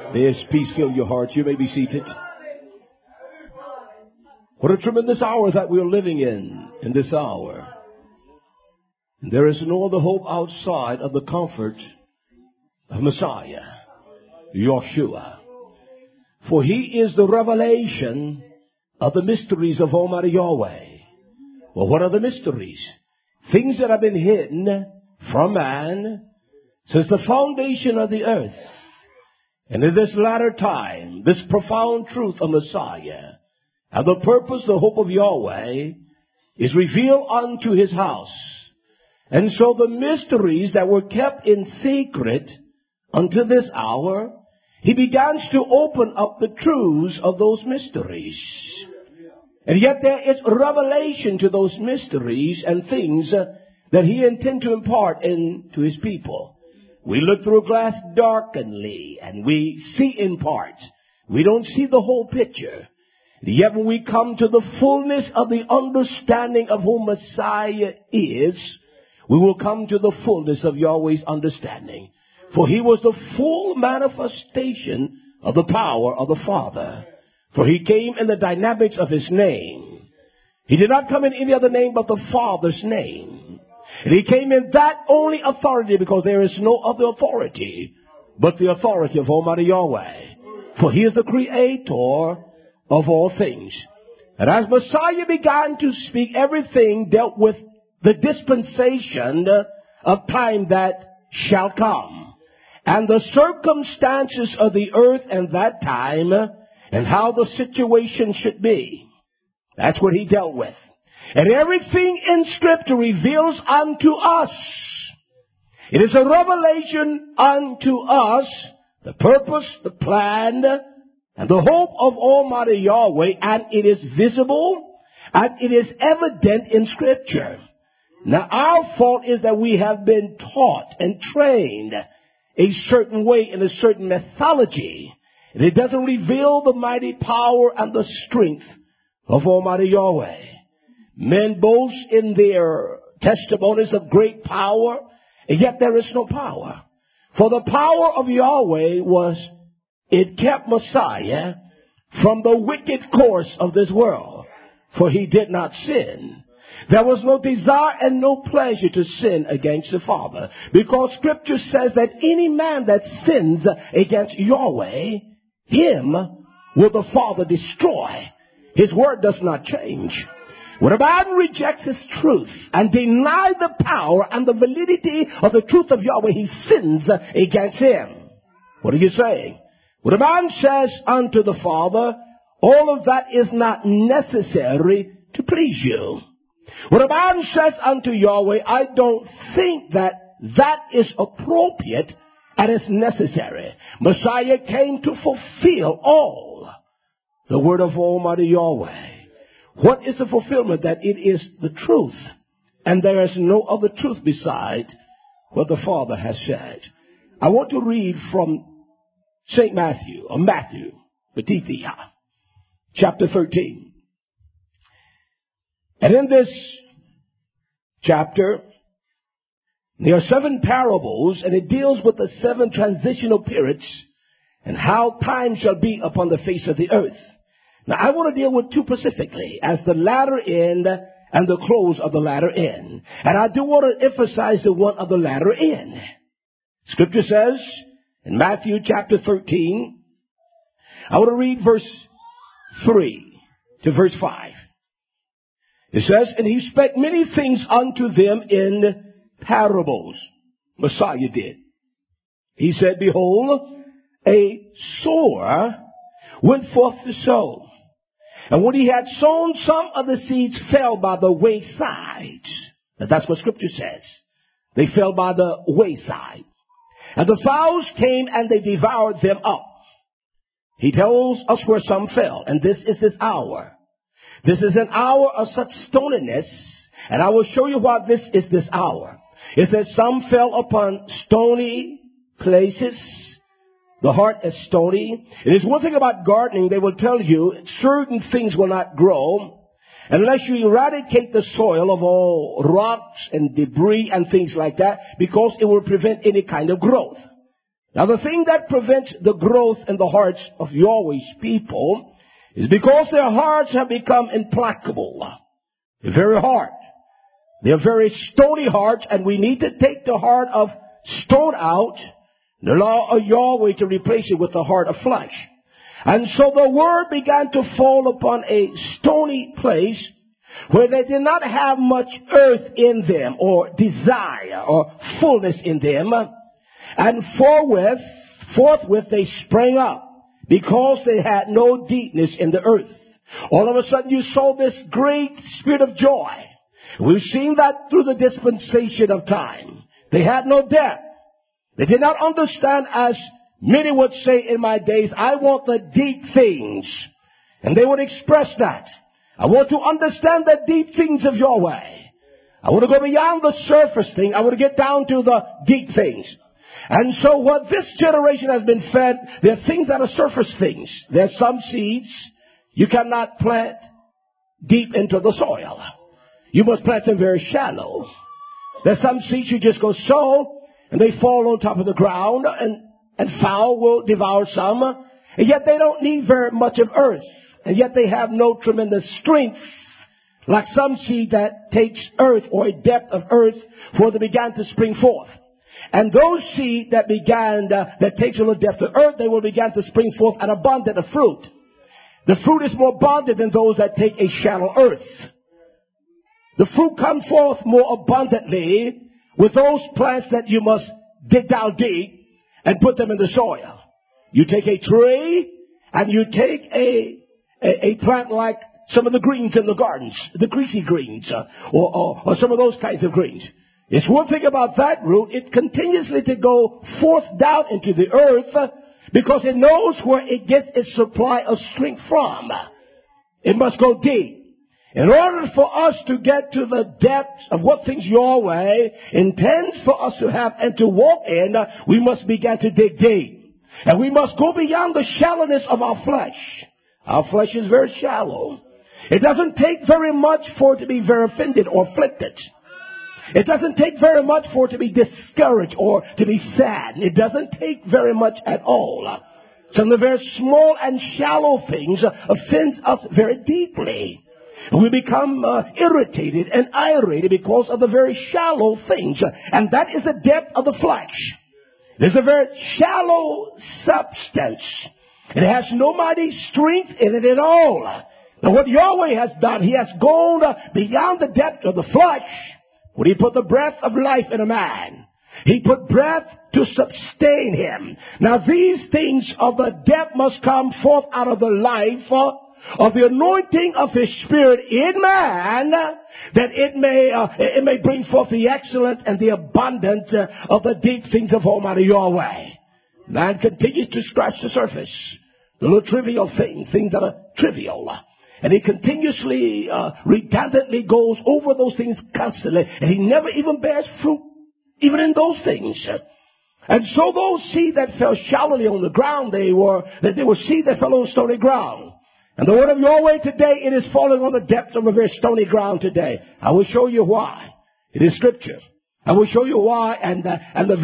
May His peace fill your hearts. You may be seated. What a tremendous hour that we are living in this hour. There is no other hope outside of the comfort of Messiah, Yeshua. For He is the revelation of the mysteries of Almighty Yahweh. Well, what are the mysteries? Things that have been hidden from man since the foundation of the earth. And in this latter time, this profound truth of Messiah and the purpose, the hope of Yahweh is revealed unto His house. And so the mysteries that were kept in secret unto this hour, He begins to open up the truths of those mysteries. And yet there is revelation to those mysteries and things that He intends to impart into His people. We look through a glass darkenly and we see in part. We don't see the whole picture. Yet when we come to the fullness of the understanding of who Messiah is, we will come to the fullness of Yahweh's understanding. For He was the full manifestation of the power of the Father. For He came in the dynamics of His name. He did not come in any other name but the Father's name. And He came in that only authority because there is no other authority but the authority of Almighty Yahweh. For He is the creator of all things. And as Messiah began to speak, everything dealt with the dispensation of time that shall come. And the circumstances of the earth and that time and how the situation should be. That's what He dealt with. And everything in Scripture reveals unto us. It is a revelation unto us, the purpose, the plan, and the hope of Almighty Yahweh, and it is visible, and it is evident in Scripture. Now, our fault is that we have been taught and trained a certain way in a certain methodology, and it doesn't reveal the mighty power and the strength of Almighty Yahweh. Men boast in their testimonies of great power, and yet there is no power. For the power of Yahweh was, it kept Messiah from the wicked course of this world. For He did not sin. There was no desire and no pleasure to sin against the Father. Because Scripture says that any man that sins against Yahweh, him will the Father destroy. His word does not change. When a man rejects His truth and denies the power and the validity of the truth of Yahweh, he sins against Him. What are you saying? When a man says unto the Father, all of that is not necessary to please you. When a man says unto Yahweh, I don't think that is appropriate and is necessary. Messiah came to fulfill all the word of Almighty Yahweh. What is the fulfillment? That it is the truth. And there is no other truth beside what the Father has said. I want to read from St. Matthew, or Matthew, Matithia, chapter 13. And in this chapter, there are 7 parables, and it deals with the 7 transitional periods and how time shall be upon the face of the earth. Now, I want to deal with 2 specifically, as the latter end and the close of the latter end. And I do want to emphasize the one of the latter end. Scripture says in Matthew chapter 13, I want to read verse 3 to verse 5. It says, and He spake many things unto them in parables. Messiah did. He said, behold, a sower went forth to sow. And when he had sown, some of the seeds fell by the wayside. Now that's what Scripture says. They fell by the wayside. And the fowls came and they devoured them up. He tells us where some fell. And this is this hour. This is an hour of such stoniness. And I will show you why this is this hour. It says some fell upon stony places. The heart is stony. It is one thing about gardening. They will tell you certain things will not grow unless you eradicate the soil of all rocks and debris and things like that, because it will prevent any kind of growth. Now the thing that prevents the growth in the hearts of Yahweh's people is because their hearts have become implacable. They're very hard. They're very stony hearts, and we need to take the heart of stone out and allow Yahweh to replace it with the heart of flesh. And so the word began to fall upon a stony place where they did not have much earth in them or desire or fullness in them. And forthwith they sprang up because they had no deepness in the earth. All of a sudden you saw this great spirit of joy. We've seen that through the dispensation of time. They had no depth. They did not understand, as many would say in my days, I want the deep things. And they would express that. I want to understand the deep things of Yahweh. I want to go beyond the surface thing. I want to get down to the deep things. And so what this generation has been fed, there are things that are surface things. There are some seeds you cannot plant deep into the soil. You must plant them very shallow. There's some seeds you just go sow, and they fall on top of the ground, and fowl will devour some. And yet they don't need very much of earth. And yet they have no tremendous strength, like some seed that takes earth or a depth of earth for they began to spring forth. And those seed that takes a little depth of earth, they will begin to spring forth an abundant of fruit. The fruit is more abundant than those that take a shallow earth. The fruit comes forth more abundantly with those plants that you must dig down deep and put them in the soil. You take a tree and you take a plant like some of the greens in the gardens, the greasy greens, or some of those kinds of greens. It's one thing about that root, it continuously to go forth down into the earth because it knows where it gets its supply of strength from. It must go deep. In order for us to get to the depths of what things Yahweh intends for us to have and to walk in, we must begin to dig deep. And we must go beyond the shallowness of our flesh. Our flesh is very shallow. It doesn't take very much for it to be very offended or afflicted. It doesn't take very much for it to be discouraged or to be sad. It doesn't take very much at all. Some of the very small and shallow things offend us very deeply. We become irritated and irate because of the very shallow things. And that is the depth of the flesh. There's a very shallow substance. It has no mighty strength in it at all. Now what Yahweh has done, He has gone beyond the depth of the flesh. When He put the breath of life in a man, He put breath to sustain him. Now these things of the depth must come forth out of the life of the anointing of His Spirit in man, that it may bring forth the excellent and the abundant of the deep things of Almighty Yahweh. Man continues to scratch the surface, the little trivial things that are trivial. And he continuously, redundantly goes over those things constantly. And he never even bears fruit, even in those things. And so those seed that fell shallowly on the ground, they were seed that fell on stony ground. And the word of Yahweh today, it is falling on the depths of a very stony ground today. I will show you why. It is Scripture. I will show you why and the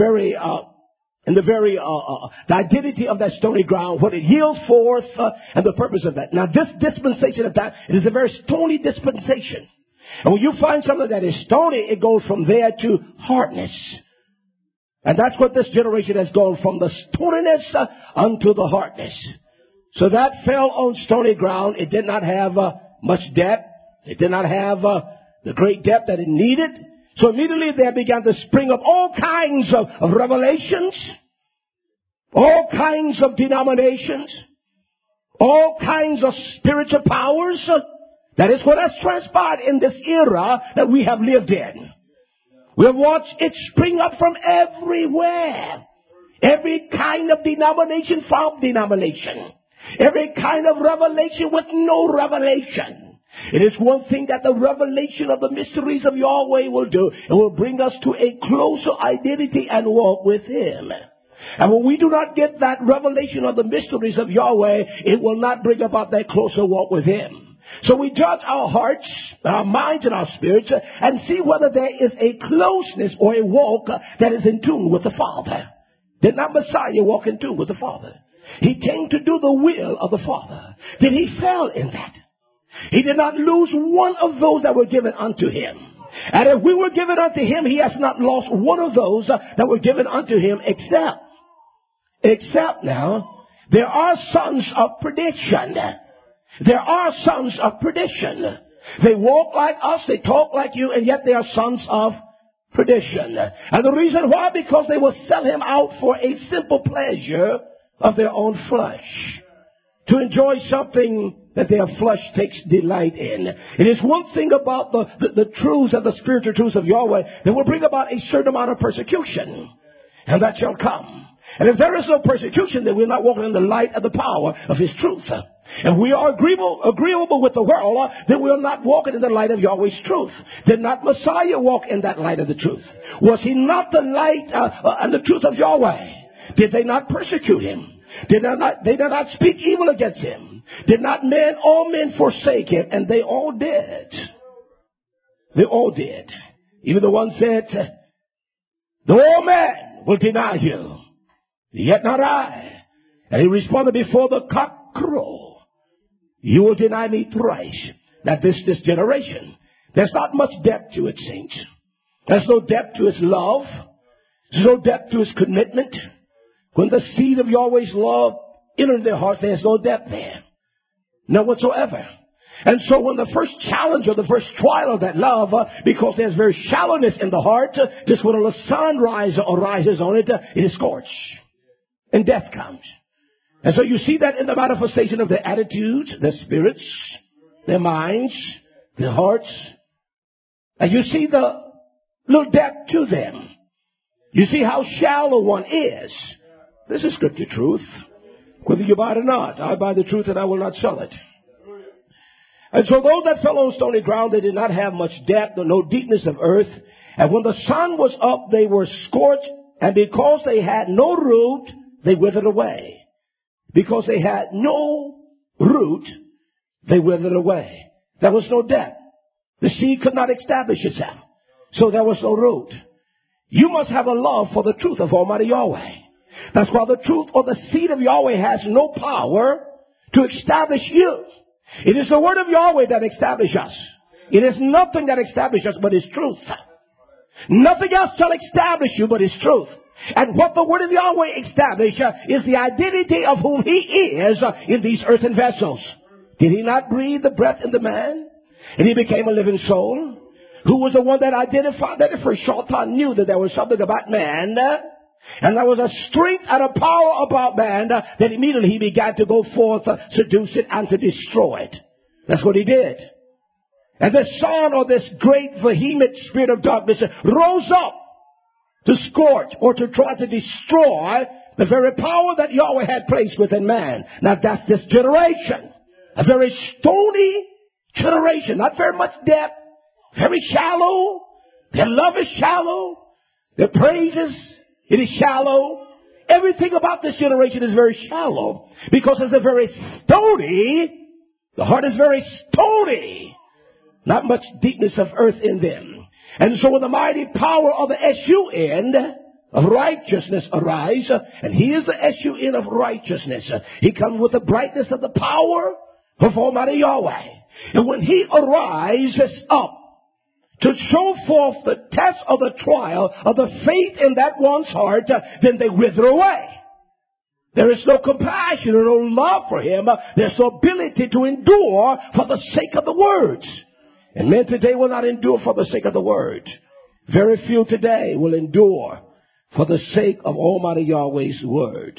identity of that stony ground, what it yields forth, and the purpose of that. Now, this dispensation of that, it is a very stony dispensation. And when you find something that is stony, it goes from there to hardness. And that's what this generation has gone from, the stoniness unto the hardness. So that fell on stony ground. It did not have much depth. It did not have the great depth that it needed. So immediately there began to spring up all kinds of revelations, all kinds of denominations, all kinds of spiritual powers. That is what has transpired in this era that we have lived in. We have watched it spring up from everywhere. Every kind of denomination, false denomination. Every kind of revelation with no revelation. It is one thing that the revelation of the mysteries of Yahweh will do. It will bring us to a closer identity and walk with Him. And when we do not get that revelation of the mysteries of Yahweh, it will not bring about that closer walk with Him. So we judge our hearts, our minds, and our spirits and see whether there is a closeness or a walk that is in tune with the Father. Did not Messiah walk in tune with the Father? He came to do the will of the Father. Did he fail in that? He did not lose one of those that were given unto him. And if we were given unto him, he has not lost one of those that were given unto him except now, there are sons of perdition. There are sons of perdition. They walk like us, they talk like you, and yet they are sons of perdition. And the reason why? Because they will sell him out for a simple pleasure of their own flesh. To enjoy something that their flesh takes delight in. It is one thing about the truths and the spiritual truths of Yahweh that will bring about a certain amount of persecution. And that shall come. And if there is no persecution, then we're not walking in the light of the power of his truth. If we are agreeable with the world, then we are not walking in the light of Yahweh's truth. Did not Messiah walk in that light of the truth? Was he not the light and the truth of Yahweh? Did they not persecute him? Did they did not speak evil against him? Did not all men forsake him? And they all did. They all did. Even the one said, the old man will deny you, yet not I. And he responded, before the cock crow, you will deny me thrice. Now this generation, there's not much depth to it, saints. There's no depth to his love. There's no depth to his commitment. When the seed of Yahweh's love entered their hearts, there's no depth there. None whatsoever. And so when the first challenge or the first trial of that love, because there's very shallowness in the heart, just when the sun rises on it, it is scorched. And death comes. And so you see that in the manifestation of their attitudes, their spirits, their minds, their hearts. And you see the little depth to them. You see how shallow one is. This is scripture truth. Whether you buy it or not, I buy the truth and I will not sell it. And so those that fell on stony ground, they did not have much depth or no deepness of earth. And when the sun was up, they were scorched. And because they had no root, they withered away. Because they had no root, they withered away. There was no depth. The seed could not establish itself. So there was no root. You must have a love for the truth of Almighty Yahweh. That's why the truth or the seed of Yahweh has no power to establish you. It is the word of Yahweh that establishes us. It is nothing that establishes us but his truth. Nothing else shall establish you but his truth. And what the word of Yahweh establishes is the identity of whom he is in these earthen vessels. Did he not breathe the breath in the man? And he became a living soul. Who was the one that identified that for a short time knew that there was something about man, and there was a strength and a power about man, that immediately he began to go forth, seduce it, and to destroy it. That's what he did. And the son or this great vehement spirit of darkness rose up to scorch or to try to destroy the very power that Yahweh had placed within man. Now that's this generation. A very stony generation. Not very much depth. Very shallow. Their love is shallow. Their praises, it is shallow. Everything about this generation is very shallow. Because it's a very stony. The heart is very stony. Not much deepness of earth in them. And so when the mighty power of the S-U-N of righteousness arise, and he is the S-U-N of righteousness, he comes with the brightness of the power of Almighty Yahweh. And when he arises up to show forth the test of the trial of the faith in that one's heart, then they wither away. There is no compassion or no love for him. There's no ability to endure for the sake of the words. And men today will not endure for the sake of the word. Very few today will endure for the sake of Almighty Yahweh's word.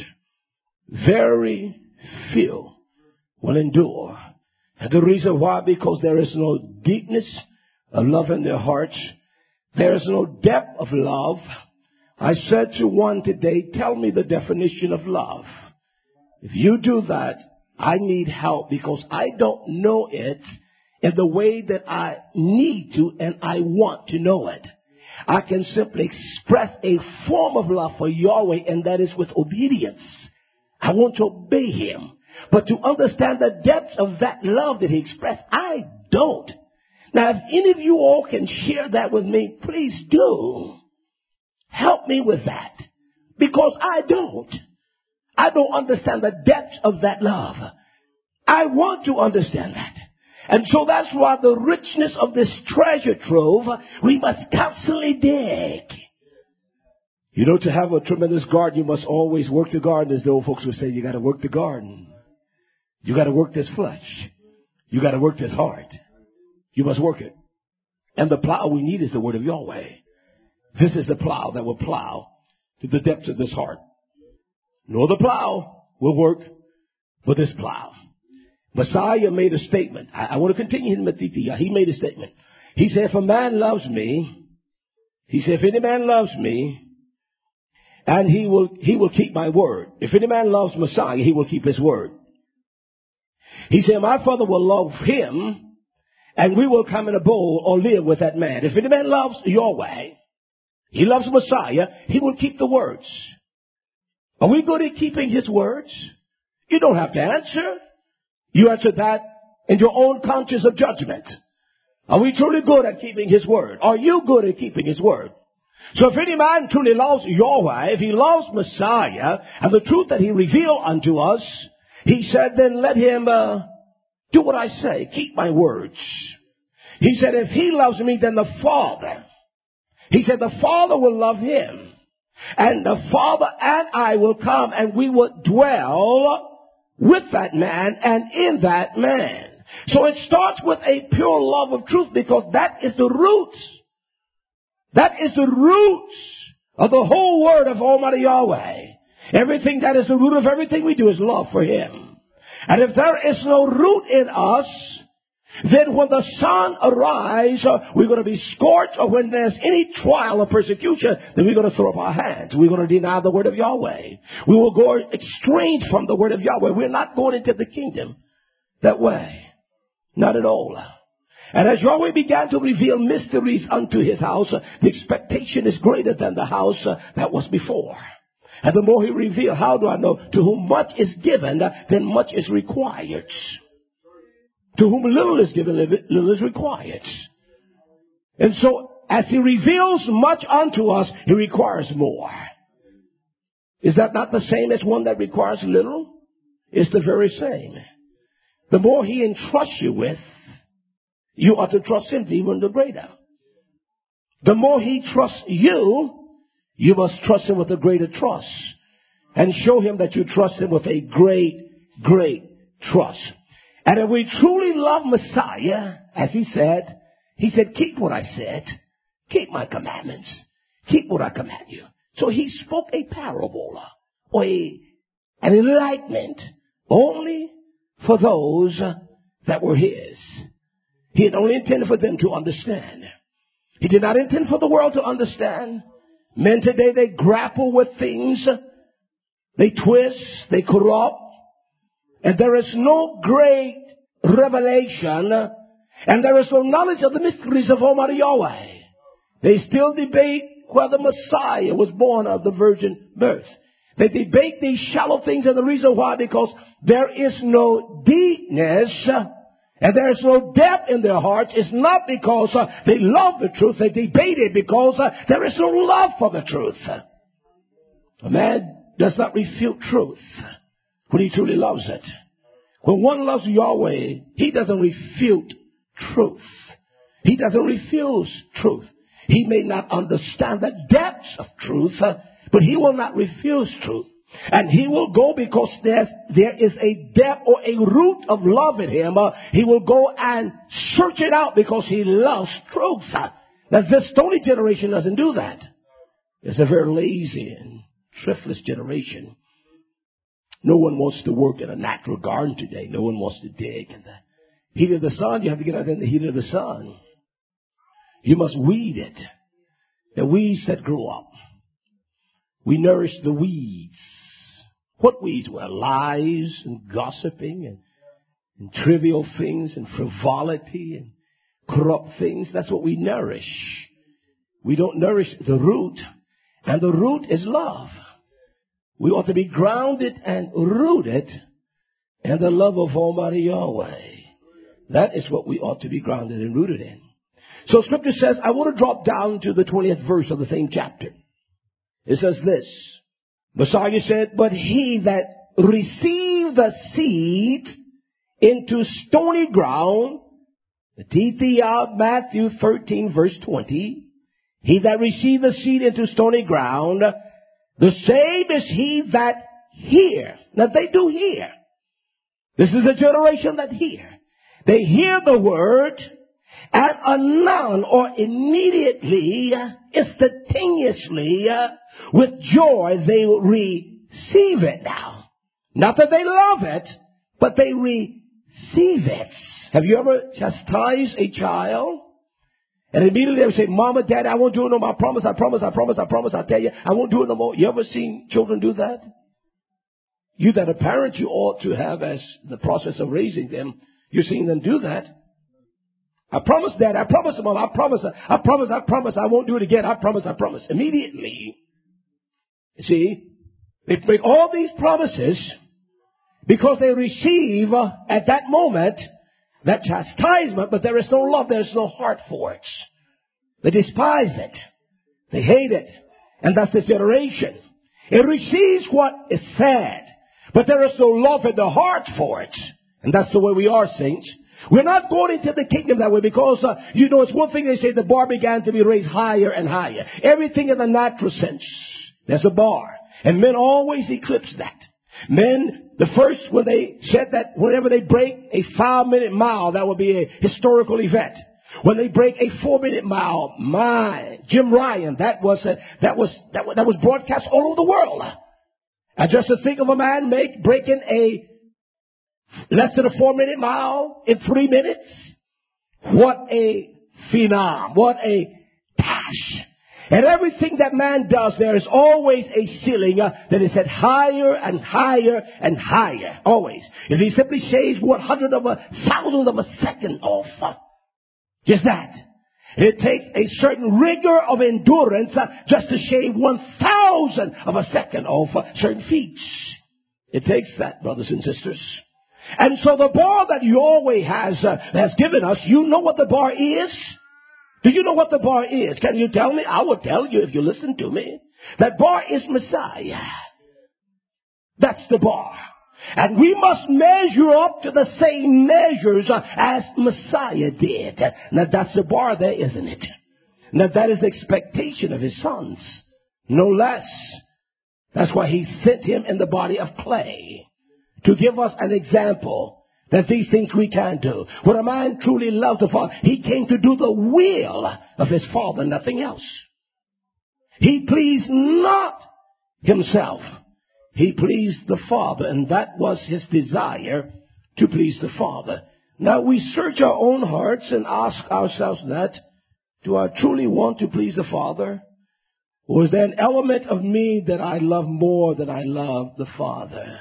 Very few will endure. And the reason why? Because there is no deepness of love in their hearts. There is no depth of love. I said to one today, tell me the definition of love. If you do that, I need help because I don't know it in the way that I need to and I want to know it. I can simply express a form of love for Yahweh, and that is with obedience. I want to obey him. But to understand the depth of that love that he expressed, I don't. Now, if any of you all can share that with me, please do. Help me with that. because I don't understand the depths of that love. I want to understand that. And so that's why the richness of this treasure trove, we must constantly dig. You know, to have a tremendous garden, you must always work the garden. As the old folks would say, you got to work the garden. You got to work this flesh. You got to work this heart. You must work it. And the plow we need is the word of Yahweh. This is the plow that will plow to the depths of this heart. No other plow will work for this plow. Messiah made a statement. I want to continue in Matthew. He made a statement. He said, if a man loves me, he said, if any man loves me, and he will keep my word. If any man loves Messiah, he will keep his word. He said, my Father will love him, and we will come in a bowl or live with that man. If any man loves Yahweh, he loves Messiah, he will keep the words. Are we good at keeping his words? You don't have to answer. You answer that in your own conscience of judgment. Are we truly good at keeping his word? Are you good at keeping his word? So if any man truly loves Yahweh, if he loves Messiah and the truth that he revealed unto us, he said, then let him do what I say, keep my words. He said, if he loves me, then the Father, he said, the Father will love him. And the Father and I will come and we will dwell with that man and in that man. So it starts with a pure love of truth, because that is the roots. That is the roots of the whole word of Almighty Yahweh. Everything that is the root of everything we do is love for him. And if there is no root in us, then when the sun arises, we're going to be scorched, or when there's any trial or persecution, then we're going to throw up our hands. We're going to deny the word of Yahweh. We will go estranged from the word of Yahweh. We're not going into the kingdom that way. Not at all. And as Yahweh began to reveal mysteries unto his house, the expectation is greater than the house that was before. And the more he revealed, how do I know? To whom much is given, then much is required. To whom little is given, little is required. And so, as he reveals much unto us, he requires more. Is that not the same as one that requires little? It's the very same. The more he entrusts you with, you ought to trust him even the greater. The more he trusts you, you must trust him with a greater trust. And show him that you trust him with a great, great trust. And if we truly love Messiah, as he said, keep what I said. Keep my commandments. Keep what I command you. So he spoke a parable or an enlightenment only for those that were his. He had only intended for them to understand. He did not intend for the world to understand. Men today, they grapple with things. They twist, they corrupt. And there is no great revelation. And there is no knowledge of the mysteries of Almighty Yahweh. They still debate whether Messiah was born of the virgin birth. They debate these shallow things, and the reason why, because there is no deepness and there is no depth in their hearts. It's not because they love the truth. They debate it because there is no love for the truth. A man does not refute truth when he truly loves it. When one loves Yahweh, he doesn't refute truth. He doesn't refuse truth. He may not understand the depths of truth, but he will not refuse truth. And he will go because there is a depth or a root of love in him. He will go and search it out because he loves truth. Now, this stony generation doesn't do that. It's a very lazy and thriftless generation. No one wants to work in a natural garden today. No one wants to dig in the heat of the sun. You have to get out in the heat of the sun. You must weed it. The weeds that grow up. We nourish the weeds. What weeds? Well, lies and gossiping and trivial things and frivolity and corrupt things. That's what we nourish. We don't nourish the root. And the root is love. We ought to be grounded and rooted in the love of Almighty Yahweh. That is what we ought to be grounded and rooted in. So Scripture says, I want to drop down to the 20th verse of the same chapter. It says this, Messiah said, but he that received the seed into stony ground, the TTR Matthew 13 verse 20, he that received the seed into stony ground, the same is he that hear. Now they do hear. This is a generation that hear. They hear the word, and anon or immediately, instantaneously, with joy, they receive it now. Not that they love it, but they receive it. Have you ever chastised a child? And immediately they would say, Mama, Daddy, I won't do it no more. I promise, I tell you, I won't do it no more. You ever seen children do that? You that a parent you ought to have as the process of raising them, you're seeing them do that. I promise, Dad, I promise, Mom, I promise, I won't do it again. I promise. Immediately, you see, they make all these promises because they receive at that moment that chastisement, but there is no love, there is no heart for it. They despise it. They hate it. And that's this generation. It receives what is said, but there is no love in the heart for it. And that's the way we are, saints. We're not going into the kingdom that way because, it's one thing they say the bar began to be raised higher and higher. Everything in the natural sense, there's a bar. And men always eclipse that. Men, the first, when they said that whenever they break a 5-minute mile, that would be a historical event. When they break a 4-minute mile, Jim Ryan, that was broadcast all over the world. And just to think of a man breaking a less than a 4-minute mile in 3 minutes. What a phenom. What a dash. And everything that man does, there is always a ceiling that is set higher and higher and higher. Always. If he simply shaves 100 of a thousandth of a second off, just that. It takes a certain rigor of endurance just to shave 1,000th of a second off certain feats. It takes that, brothers and sisters. And so the bar that Yahweh has given us, you know what the bar is? Do you know what the bar is? Can you tell me? I will tell you if you listen to me. That bar is Messiah. That's the bar. And we must measure up to the same measures as Messiah did. Now that's the bar there, isn't it? Now that is the expectation of his sons. No less. That's why he sent him in the body of clay. To give us an example that these things we can do. When a man truly loves the Father, he came to do the will of his Father, nothing else. He pleased not himself. He pleased the Father, and that was his desire, to please the Father. Now we search our own hearts and ask ourselves that, do I truly want to please the Father? Or is there an element of me that I love more than I love the Father?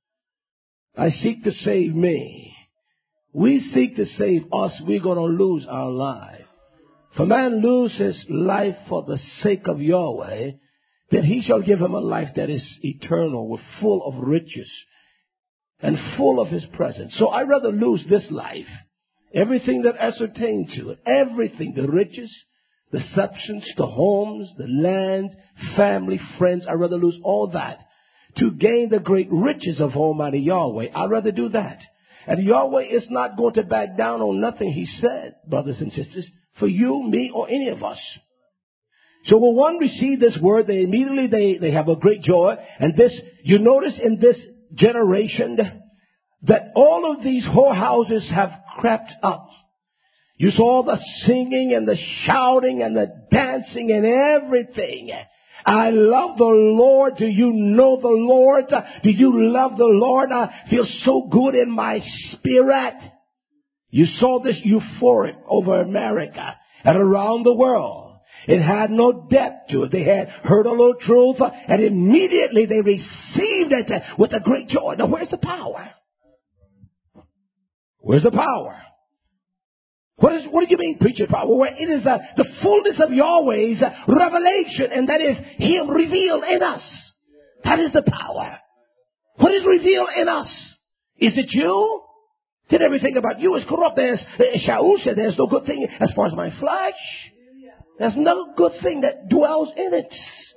I seek to save me. We seek to save us, we're going to lose our life. If a man loses life for the sake of Yahweh, then he shall give him a life that is eternal, with full of riches and full of his presence. So I'd rather lose this life, everything that ascertains to it, everything, the riches, the substance, the homes, the land, family, friends, I'd rather lose all that to gain the great riches of Almighty Yahweh. I'd rather do that. And Yahweh is not going to back down on nothing he said, brothers and sisters, for you, me, or any of us. So when one receives this word, they immediately they have a great joy. And this, you notice in this generation that all of these whorehouses have crept up. You saw the singing and the shouting and the dancing and everything. I love the Lord. Do you know the Lord? Do you love the Lord? I feel so good in my spirit. You saw this euphoric over America and around the world. It had no depth to it. They had heard a little truth, and immediately they received it with a great joy. Now, where's the power? Where's the power? What do you mean, preacher power? Well, it is the fullness of Yahweh's revelation, and that is him revealed in us. That is the power. What is revealed in us? Is it you? Did everything about you is corrupt? Shaul said there's no good thing as far as my flesh. There's no good thing that dwells in it.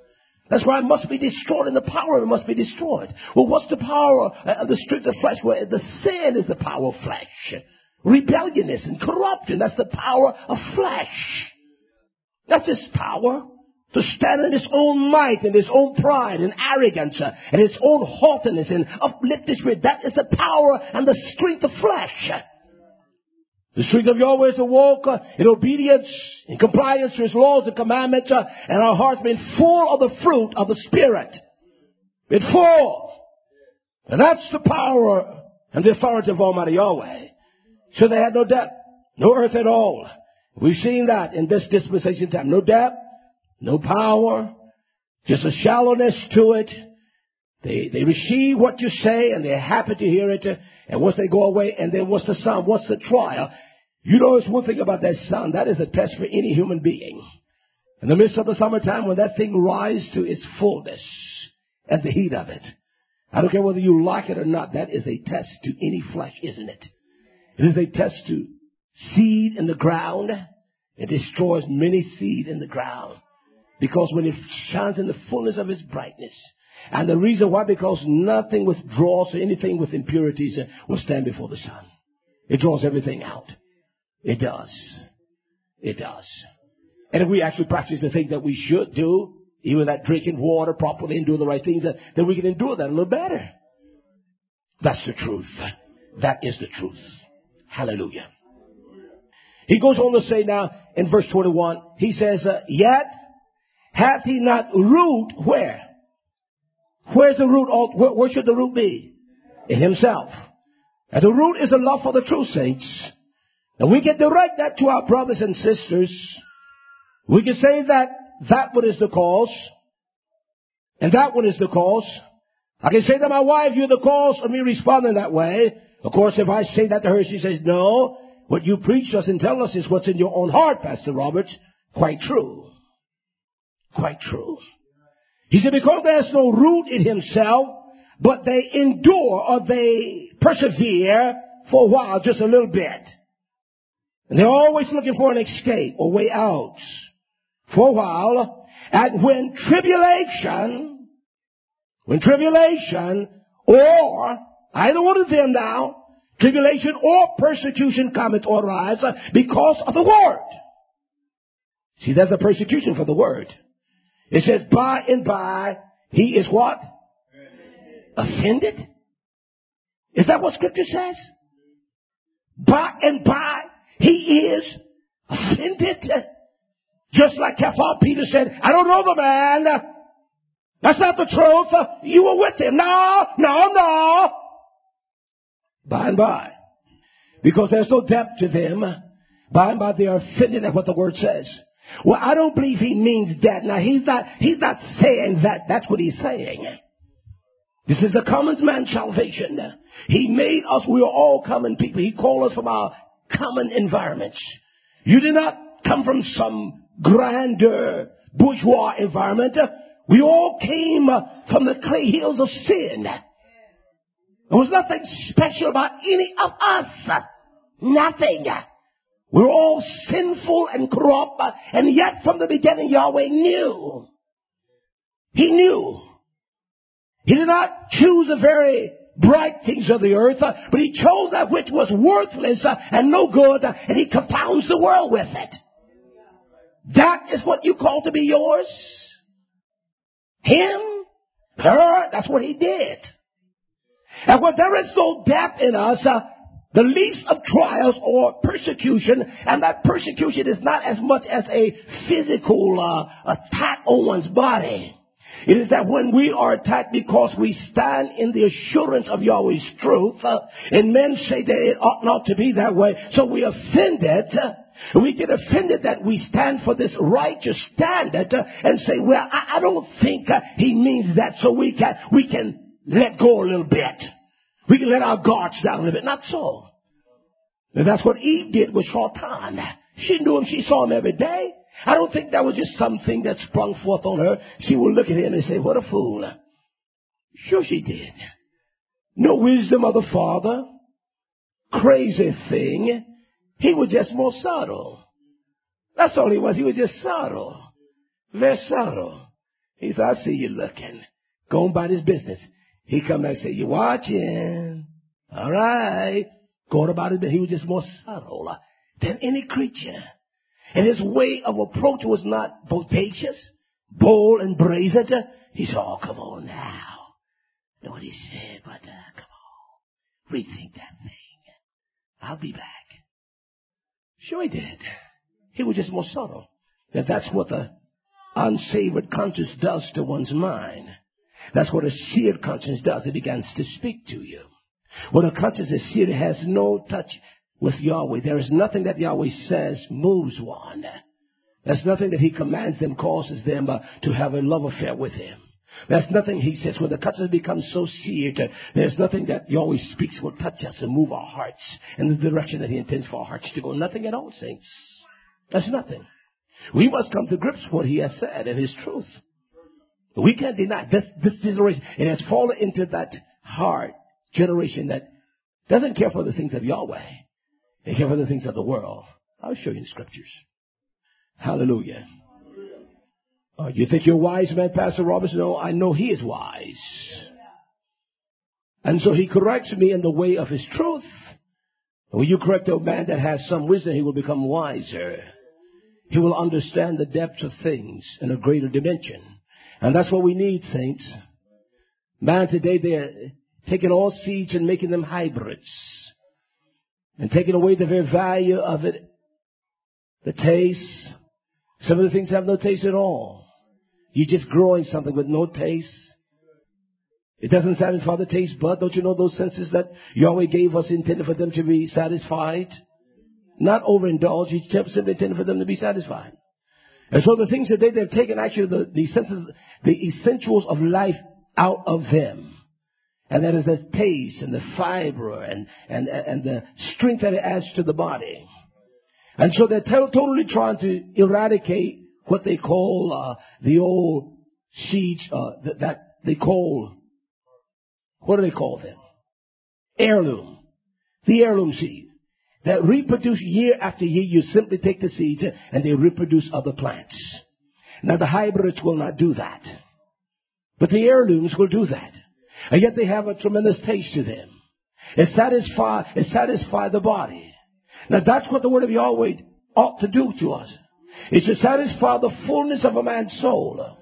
That's why it must be destroyed, and the power of it must be destroyed. Well, what's the power of the strength of flesh? Well, the sin is the power of flesh. Rebelliousness and corruption, that's the power of flesh. That's its power. To stand in its own might and its own pride and arrogance and its own haughtiness and uplift its spirit. That is the power and the strength of flesh. The strength of Yahweh is to walk in obedience, in compliance to His laws and commandments, and our hearts being full of the fruit of the Spirit. It's full. And that's the power and the authority of Almighty Yahweh. So they had no depth, no earth at all. We've seen that in this dispensation time. No depth, no power, just a shallowness to it. They receive what you say and they're happy to hear it. And once they go away, and then what's the sum? What's the trial? You know, it's one thing about that sun. That is a test for any human being. In the midst of the summertime, when that thing rises to its fullness and the heat of it, I don't care whether you like it or not, that is a test to any flesh, isn't it? It is a test to seed in the ground. It destroys many seed in the ground. Because when it shines in the fullness of its brightness. And the reason why, because nothing withdraws or anything with impurities will stand before the sun. It draws everything out. It does. It does. And if we actually practice the things that we should do, even that drinking water properly and doing the right things, then we can endure that a little better. That's the truth. That is the truth. Hallelujah. He goes on to say now in verse 21, he says, yet hath he not root where? Where's the root? Where should the root be? In himself. And the root is the love for the true saints. And we can direct that to our brothers and sisters. We can say that one is the cause. And that one is the cause. I can say to my wife, you're the cause of me responding that way. Of course, if I say that to her, she says, no. What you preach us and tell us is what's in your own heart, Pastor Roberts. Quite true. Quite true. He said, because there's no root in himself, but they endure or they persevere for a while, just a little bit. And they're always looking for an escape or way out for a while. And when tribulation, or either one of them now, tribulation or persecution cometh or arise because of the word. See, there's a persecution for the word. It says, by and by, he is what? Offended? Is that what Scripture says? By and by, he is offended. Just like Peter said, I don't know the man. That's not the truth. You were with him. No. By and by. Because there's no depth to them. By and by, they are offended at what the word says. Well, I don't believe he means that. Now, he's not saying that. That's what he's saying. This is the common man's salvation. He made us, we are all common people. He called us from our common environments. You did not come from some grander bourgeois environment. We all came from the clay hills of sin. There was nothing special about any of us. Nothing. We're all sinful and corrupt, and yet from the beginning Yahweh knew. He knew. He did not choose the very bright things of the earth, but he chose that which was worthless and no good, and he confounds the world with it. That is what you call to be yours. Him, her, that's what he did. And when there is no depth in us, the least of trials or persecution, and that persecution is not as much as a physical attack on one's body. It is that when we are attacked because we stand in the assurance of Yahweh's truth, and men say that it ought not to be that way, so we offended. We get offended that we stand for this righteous standard and say, well, I don't think he means that, so we can let go a little bit. We can let our guards down a little bit. Not so. And that's what Eve did with Satan. She knew him. She saw him every day. I don't think that was just something that sprung forth on her. She would look at him and say, what a fool. Sure she did. No wisdom of the father. Crazy thing. He was just more subtle. That's all he was. He was just subtle. Very subtle. He said, I see you looking. Go about his business. He come back and say, you watching. All right. Going about his business. He was just more subtle than any creature. And his way of approach was not bodacious, bold, and brazen. He said, oh, come on now. Know what he said, but come on. Rethink that thing. I'll be back. Sure he did. He was just more subtle. And that's what the unsavored conscience does to one's mind. That's what a seared conscience does. It begins to speak to you. When a conscience is seared, it has no touch with Yahweh. There is nothing that Yahweh says moves one. There's nothing that he commands them causes them to have a love affair with him. There's nothing, he says, when the conscience becomes so seared, there's nothing that Yahweh speaks will touch us and move our hearts in the direction that he intends for our hearts to go. Nothing at all, saints. That's nothing. We must come to grips with what he has said and his truth. We can't deny this generation. It has fallen into that hard generation that doesn't care for the things of Yahweh. They care for the things of the world. I'll show you in scriptures. Hallelujah. You think you're wise, man, Pastor Robertson? No, I know he is wise. And so he corrects me in the way of his truth. When you correct a man that has some wisdom, he will become wiser. He will understand the depths of things in a greater dimension. And that's what we need, saints. Man, today they're taking all seeds and making them hybrids. And taking away the very value of it. The taste. Some of the things have no taste at all. You're just growing something with no taste. It doesn't satisfy the taste bud. Don't you know those senses that Yahweh gave us intended for them to be satisfied? Not overindulge. He simply intended for them to be satisfied. And so the things that they've taken actually the senses, the essentials of life out of them. And that is the taste and the fiber and the strength that it adds to the body. And so they're totally trying to eradicate what they call the old seeds that they call, what do they call them? Heirloom. The heirloom seed. That reproduce year after year. You simply take the seeds and they reproduce other plants. Now the hybrids will not do that. But the heirlooms will do that. And yet they have a tremendous taste to them. It satisfies the body. Now that's what the word of Yahweh ought to do to us. It should satisfy the fullness of a man's soul.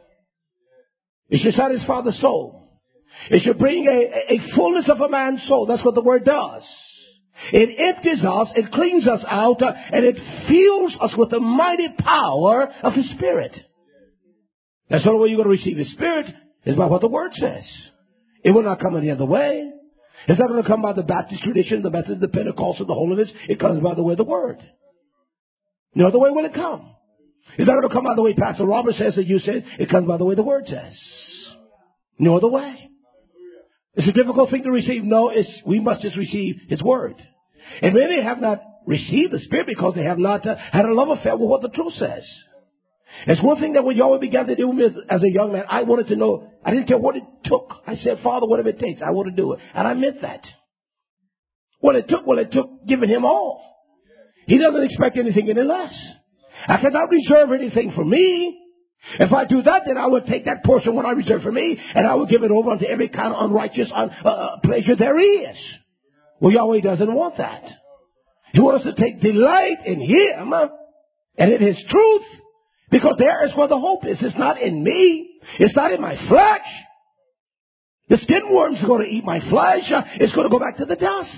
It should satisfy the soul. It should bring a fullness of a man's soul. That's what the word does. It empties us, it cleans us out, and it fills us with the mighty power of His Spirit. That's the only way you're going to receive His Spirit is by what the Word says. It will not come any other way. It's not going to come by the Baptist tradition, the Methodist, the Pentecostal, the Holiness. It comes by the way of the Word. No other way will it come. It's not going to come by the way Pastor Robert says or you said. It comes by the way the Word says. No other way. It's a difficult thing to receive. No, we must just receive His Word. And many have not received the Spirit because they have not had a love affair with what the truth says. It's one thing that when Yahweh began to do with me as a young man, I wanted to know. I didn't care what it took. I said, Father, whatever it takes, I want to do it. And I meant that. What it took giving Him all. He doesn't expect anything any less. I cannot reserve anything for me. If I do that, then I will take that portion what I reserve for me, and I will give it over unto every kind of unrighteous pleasure there is. Well, Yahweh doesn't want that. He wants us to take delight in Him and in His truth, because there is where the hope is. It's not in me. It's not in my flesh. The skin worm's going to eat my flesh. It's going to go back to the dust.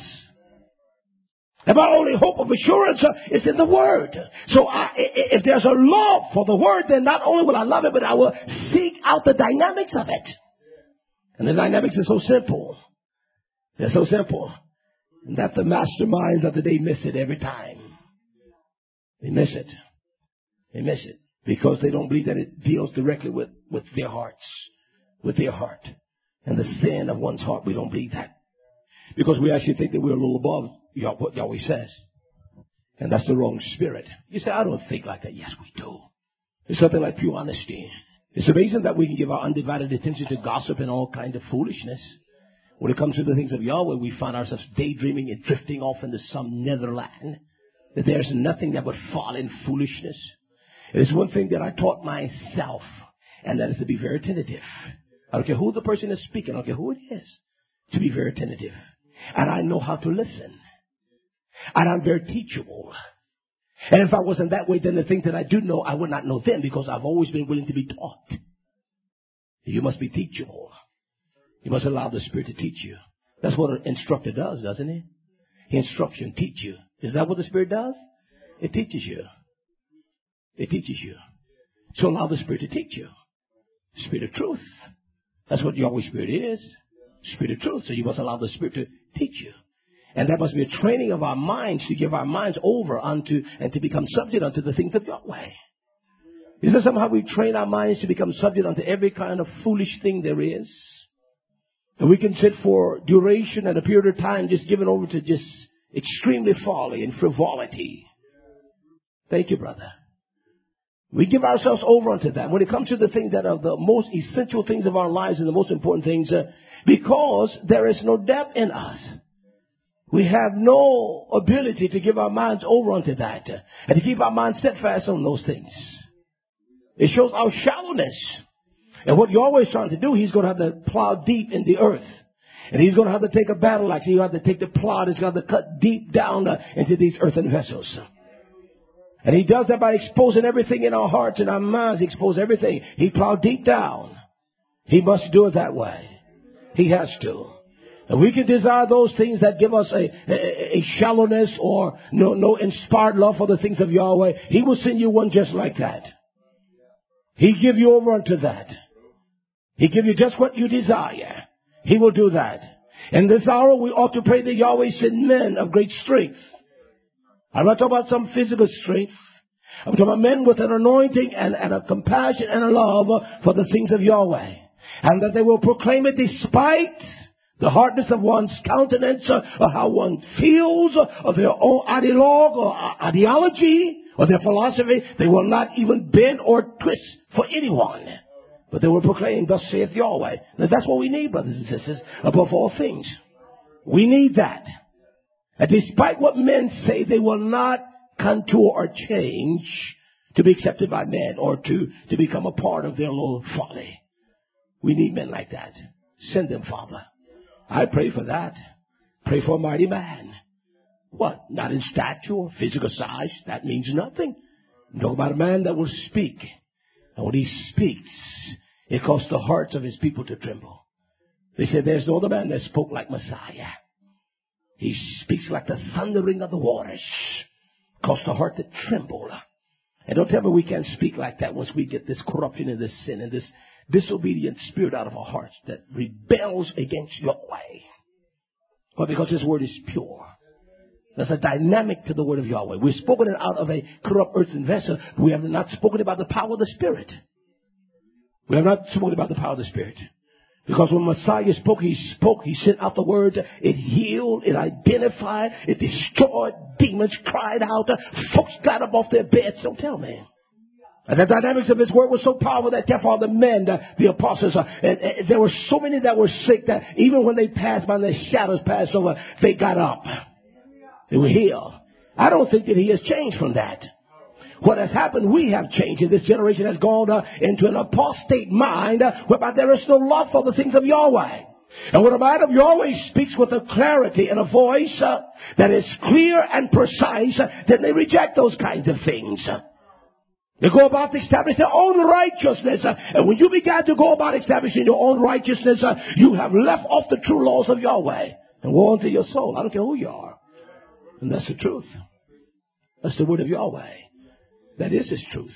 And my only hope of assurance is in the Word. So if there's a love for the Word, then not only will I love it, but I will seek out the dynamics of it. And the dynamics are so simple. They're so simple. And that the masterminds of the day miss it every time. They miss it. They miss it. Because they don't believe that it deals directly with their hearts. With their heart. And the sin of one's heart. We don't believe that. Because we actually think that we're a little above what Yahweh says. And that's the wrong spirit. You say, I don't think like that. Yes, we do. It's something like pure honesty. It's amazing that we can give our undivided attention to gossip and all kind of foolishness. When it comes to the things of Yahweh, we find ourselves daydreaming and drifting off into some netherland. That there's nothing that would fall in foolishness. It is one thing that I taught myself. And that is to be very attentive. I don't care who the person is speaking. I don't care who it is. To be very attentive. And I know how to listen. And I'm very teachable. And if I wasn't that way, then the things that I do know, I would not know them, because I've always been willing to be taught. You must be teachable. You must allow the Spirit to teach you. That's what an instructor does, doesn't he? He instructs you and teaches you. Isn't that what the Spirit does? It teaches you. It teaches you. So allow the Spirit to teach you. Spirit of truth. That's what Yahweh Spirit is. Spirit of truth. So you must allow the Spirit to teach you. And that must be a training of our minds to give our minds over unto and to become subject unto the things of Yahweh. Is that somehow we train our minds to become subject unto every kind of foolish thing there is? And we can sit for duration and a period of time just given over to just extremely folly and frivolity. Thank you, brother. We give ourselves over unto that. When it comes to the things that are the most essential things of our lives and the most important things, because there is no depth in us. We have no ability to give our minds over unto that and to keep our minds steadfast on those things. It shows our shallowness. And what Yahweh is trying to do, He's going to have to plow deep in the earth. And He's going to have to take a battle axe. He's going to have to take the plow. He's going to have to cut deep down into these earthen vessels. And He does that by exposing everything in our hearts and our minds. He exposes everything. He plowed deep down. He must do it that way. He has to. And we can desire those things that give us a shallowness or no inspired love for the things of Yahweh. He will send you one just like that. He give you over unto that. He give you just what you desire. He will do that. In this hour, we ought to pray that Yahweh send men of great strength. I'm not talking about some physical strength. I'm talking about men with an anointing and a compassion and a love for the things of Yahweh. And that they will proclaim it despite the hardness of one's countenance, or how one feels, or their own ideologue or ideology, or their philosophy. They will not even bend or twist for anyone. But they will proclaim, thus saith Yahweh. Now that's what we need, brothers and sisters, above all things. We need that. And despite what men say, they will not contour or change to be accepted by men or to become a part of their little folly. We need men like that. Send them, Father. I pray for that. Pray for a mighty man. What? Not in stature or physical size. That means nothing. I'm talking about a man that will speak. And when he speaks, it caused the hearts of his people to tremble. They said there's no other man that spoke like Messiah. He speaks like the thundering of the waters. Caused the heart to tremble. And don't tell me we can't speak like that once we get this corruption and this sin and this disobedient spirit out of our hearts that rebels against Yahweh. But because His word is pure. There's a dynamic to the word of Yahweh. We've spoken it out of a corrupt earthen vessel. We have not spoken about the power of the Spirit. We have not spoken about the power of the Spirit. Because when Messiah spoke, he sent out the word, it healed, it identified, it destroyed, demons cried out, folks got up off their beds. Don't tell me. And the dynamics of His word was so powerful that kept all the men, the apostles, and there were so many that were sick that even when they passed by and their shadows passed over, they got up. They were healed. I don't think that He has changed from that. What has happened, we have changed. And this generation has gone into an apostate mind whereby there is no love for the things of Yahweh. And when a man of Yahweh speaks with a clarity and a voice that is clear and precise, then they reject those kinds of things. They go about establishing their own righteousness. And when you begin to go about establishing your own righteousness, you have left off the true laws of Yahweh. And woe unto your soul. I don't care who you are. And that's the truth. That's the word of Yahweh. That is His truth.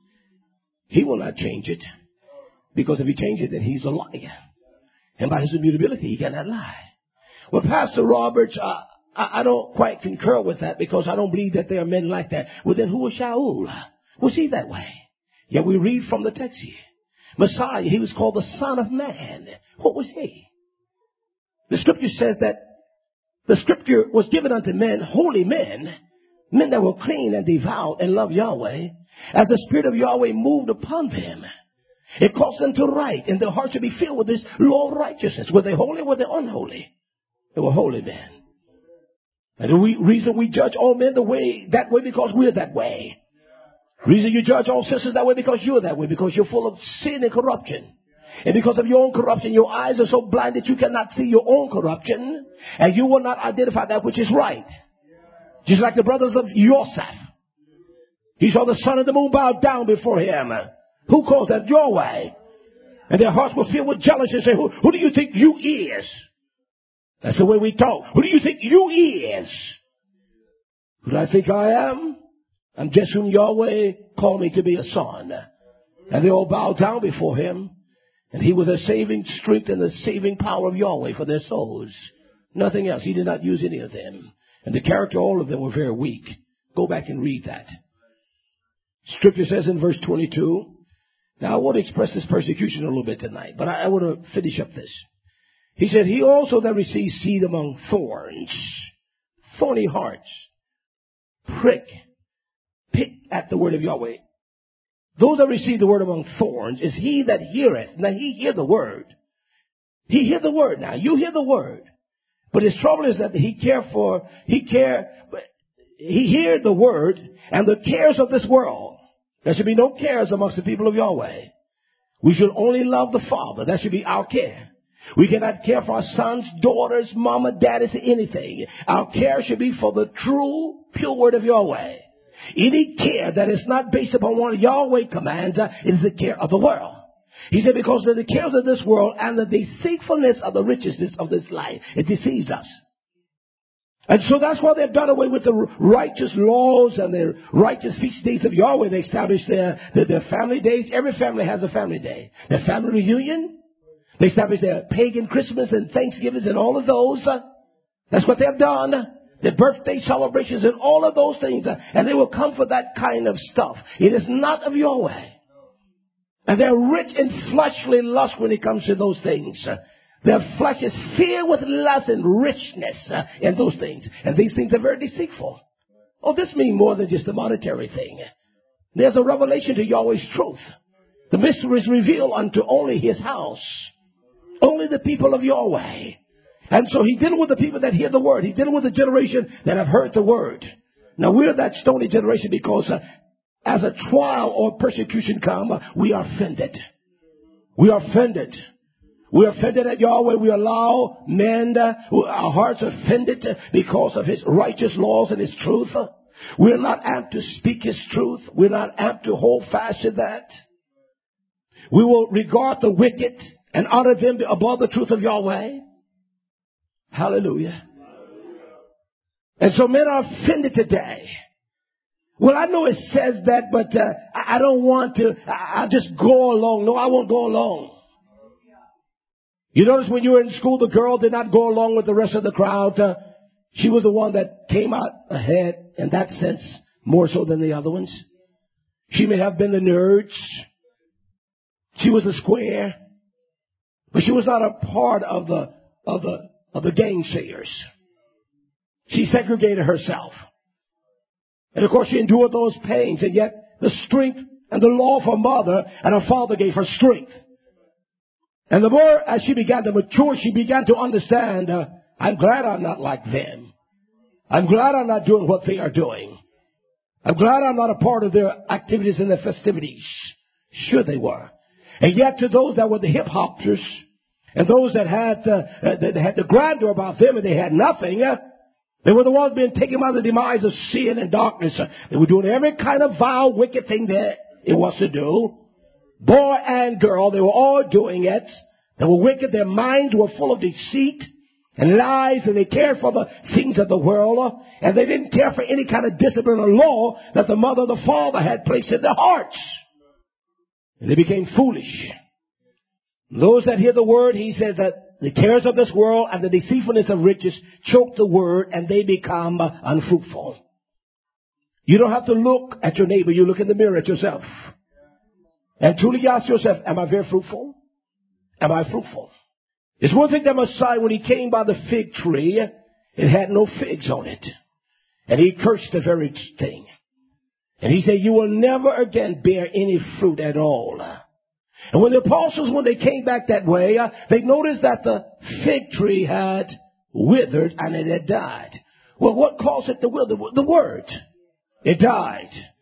He will not change it. Because if He changes it, then He's a liar. And by His immutability, He cannot lie. Well, Pastor Roberts, I don't quite concur with that because I don't believe that there are men like that. Well, then who was Shaul? Was he that way? Yeah, we read from the text here. Messiah, He was called the Son of Man. What was He? The Scripture says that the Scripture was given unto men, holy men, men that were clean and devout and loved Yahweh, as the Spirit of Yahweh moved upon them. It caused them to write, and their hearts should be filled with this law of righteousness. Were they holy or were they unholy? They were holy men. And the reason we judge all men that way because we're that way. The reason you judge all sisters that way because you're that way, because you're full of sin and corruption. And because of your own corruption, your eyes are so blind that you cannot see your own corruption, and you will not identify that which is right. Just like the brothers of Yosef. He saw the sun and the moon bow down before him. Who calls that your way? And their hearts were filled with jealousy and say, who do you think you is? That's the way we talk. Who do you think you is? Who do I think I am? I'm just whom Yahweh called me to be a son. And they all bowed down before him. And he was a saving strength and the saving power of Yahweh for their souls. Nothing else. He did not use any of them. And the character, all of them were very weak. Go back and read that. Scripture says in verse 22. Now I want to express this persecution a little bit tonight, but I want to finish up this. He said, he also that receives seed among thorns, thorny hearts, pick at the word of Yahweh. Those that receive the word among thorns is he that heareth. Now he hear the word. He hear the word now. You hear the word. But his trouble is that he hear the word and the cares of this world. There should be no cares amongst the people of Yahweh. We should only love the Father. That should be our care. We cannot care for our sons, daughters, mama, daddies, anything. Our care should be for the true, pure word of Yahweh. Any care that is not based upon one of Yahweh commands is the care of the world. He said, because of the cares of this world and the deceitfulness of the riches of this life, it deceives us. And so that's why they've done away with the righteous laws and their righteous feast days of Yahweh. They established their family days. Every family has a family day. Their family reunion. They established their pagan Christmas and Thanksgivings and all of those. That's what they've done. Their birthday celebrations and all of those things. And they will come for that kind of stuff. It is not of Yahweh. And they're rich in fleshly lust when it comes to those things. Their flesh is filled with lust and richness in those things. And these things are very deceitful. Oh, this means more than just a monetary thing. There's a revelation to Yahweh's truth. The mystery is revealed unto only his house. Only the people of Yahweh. And so he's dealing with the people that hear the word. He's dealing with the generation that have heard the word. Now we're that stony generation because as a trial or persecution come, we are offended. We are offended. We are offended at Yahweh. We allow men, our hearts are offended because of his righteous laws and his truth. We're not apt to speak his truth. We're not apt to hold fast to that. We will regard the wicked and honor them above the truth of Yahweh. Hallelujah. And so men are offended today. Well, I know it says that, but I don't want to. I'll just go along. No, I won't go along. You notice when you were in school, the girl did not go along with the rest of the crowd. She was the one that came out ahead in that sense, more so than the other ones. She may have been the nerds. She was a square. But she was not a part of the gainsayers. She segregated herself. And of course she endured those pains, and yet the strength and the law of her mother and her father gave her strength. And the more as she began to mature, she began to understand, I'm glad I'm not like them. I'm glad I'm not doing what they are doing. I'm glad I'm not a part of their activities and their festivities. Sure they were. And yet to those that were the hip-hoppers and those that had the grandeur about them and they had nothing, they were the ones being taken by the demise of sin and darkness. They were doing every kind of vile, wicked thing that it was to do. Boy and girl, they were all doing it. They were wicked. Their minds were full of deceit and lies, and they cared for the things of the world, and they didn't care for any kind of discipline or law that the mother or the father had placed in their hearts. And they became foolish. Those that hear the word, he says that the cares of this world and the deceitfulness of riches choke the word, and they become unfruitful. You don't have to look at your neighbor. You look in the mirror at yourself. And truly ask yourself, am I very fruitful? Am I fruitful? It's one thing that Messiah, when he came by the fig tree, it had no figs on it. And he cursed the very thing. And he said, you will never again bear any fruit at all. And when the apostles, when they came back that way, they noticed that the fig tree had withered and it had died. Well, what caused it to wither? The word. It died.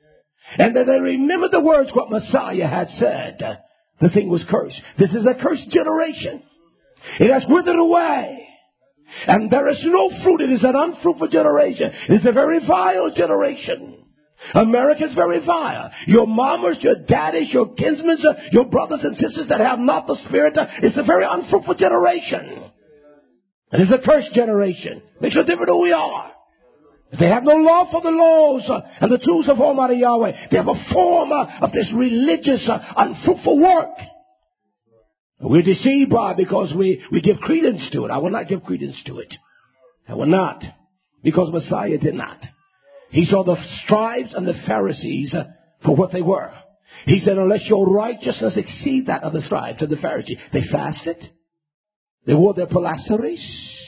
And then they remembered the words what Messiah had said. The thing was cursed. This is a cursed generation. It has withered away. And there is no fruit. It is an unfruitful generation. It is a very vile generation. America is very vile. Your mamas, your daddies, your kinsmen, your brothers and sisters that have not the Spirit, it's a very unfruitful generation. It is a cursed generation. Makes no difference who we are. They have no love for the laws and the truths of Almighty Yahweh. They have a form of this religious, unfruitful work. We're deceived by it because we give credence to it. I will not give credence to it. I will not. Because Messiah did not. He saw the scribes and the Pharisees for what they were. He said, unless your righteousness exceed that of the scribes and the Pharisees. They fasted. They wore their phylacteries.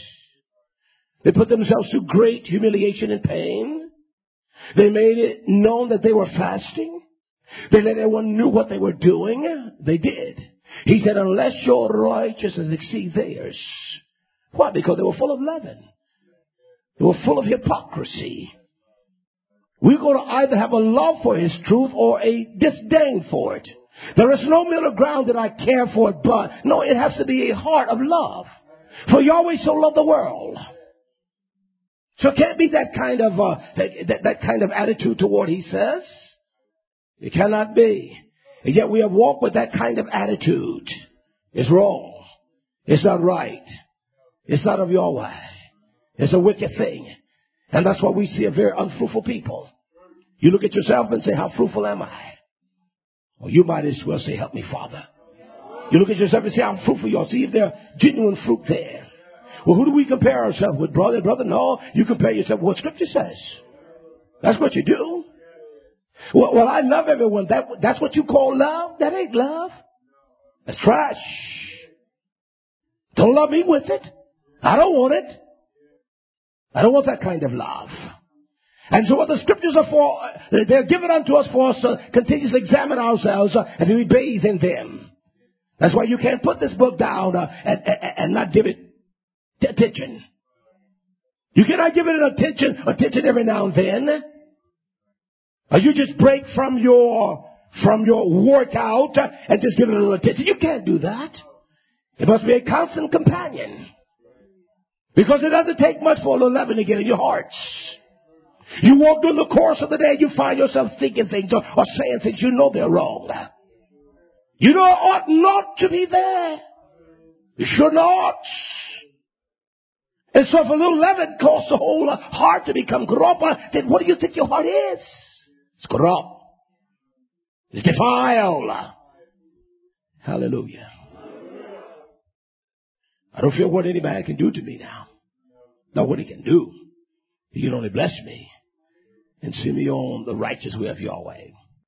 They put themselves to great humiliation and pain. They made it known that they were fasting. They let everyone know what they were doing. They did. He said, unless your righteousness exceed theirs. Why? Because they were full of leaven. They were full of hypocrisy. We're going to either have a love for His truth or a disdain for it. There is no middle ground that I care for it, but no, it has to be a heart of love. For Yahweh so loved the world. So it can't be that kind of that kind of attitude toward He says. It cannot be. And yet we have walked with that kind of attitude. It's wrong. It's not right. It's not of Yahweh. It's a wicked thing. And that's why we see a very unfruitful people. You look at yourself and say, how fruitful am I? Or you might as well say, help me, Father. You look at yourself and say, I'm fruitful. You'll see if there's genuine fruit there. Well, who do we compare ourselves with? Brother? No, you compare yourself with what Scripture says. That's what you do. Well, I love everyone. That's what you call love? That ain't love. That's trash. Don't love me with it. I don't want it. I don't want that kind of love. And so what the Scriptures are for, they're given unto us for us to continuously examine ourselves and to be bathed in them. That's why you can't put this book down and not give it attention. You cannot give it attention every now and then. Or you just break from your workout and just give it a little attention. You can't do that. It must be a constant companion. Because it doesn't take much for a little leaven to get in your hearts. You walk through the course of the day, you find yourself thinking things or saying things you know they're wrong. You know ought not to be there. You should not. And so if a little leaven causes the whole heart to become corrupt, then what do you think your heart is? It's corrupt. It's defiled. Hallelujah. I don't feel what any man can do to me now. Not what he can do. He can only bless me and send me on the righteous way of Yahweh.